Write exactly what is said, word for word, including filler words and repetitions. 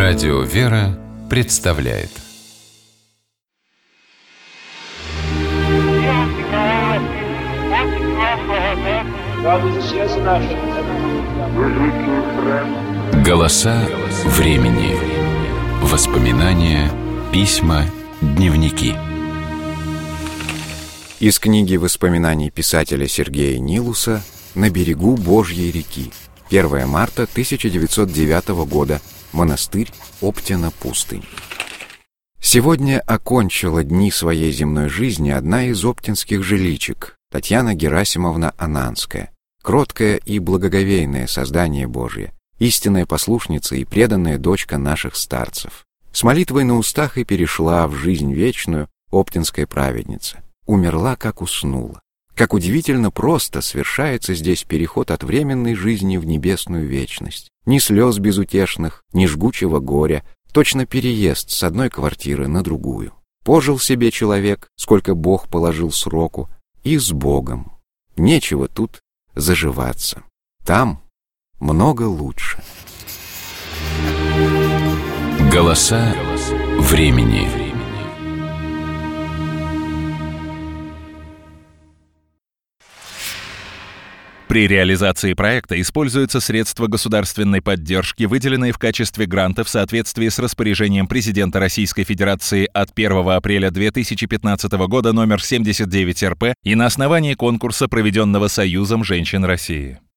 Радио «Вера» представляет. Голоса времени. Воспоминания, письма, дневники. Из книги воспоминаний писателя Сергея Нилуса «На берегу Божьей реки». первое марта тысяча девятьсот девятого года. Монастырь Оптина-Пустынь. Сегодня окончила дни своей земной жизни одна из оптинских жиличек, Татьяна Герасимовна Ананская, кроткое и благоговейное создание Божье, истинная послушница и преданная дочка наших старцев. С молитвой на устах и перешла в жизнь вечную оптинская праведница. Умерла, как уснула. Как удивительно просто совершается здесь переход от временной жизни в небесную вечность. Ни слез безутешных, ни жгучего горя, точно переезд с одной квартиры на другую. Пожил себе человек, сколько Бог положил сроку, и с Богом. Нечего тут заживаться. Там много лучше. Голоса времени. При реализации проекта используются средства государственной поддержки, выделенные в качестве гранта в соответствии с распоряжением президента Российской Федерации от первого апреля две тысячи пятнадцатого года номер семьдесят девять эр пэ и на основании конкурса, проведенного Союзом женщин России.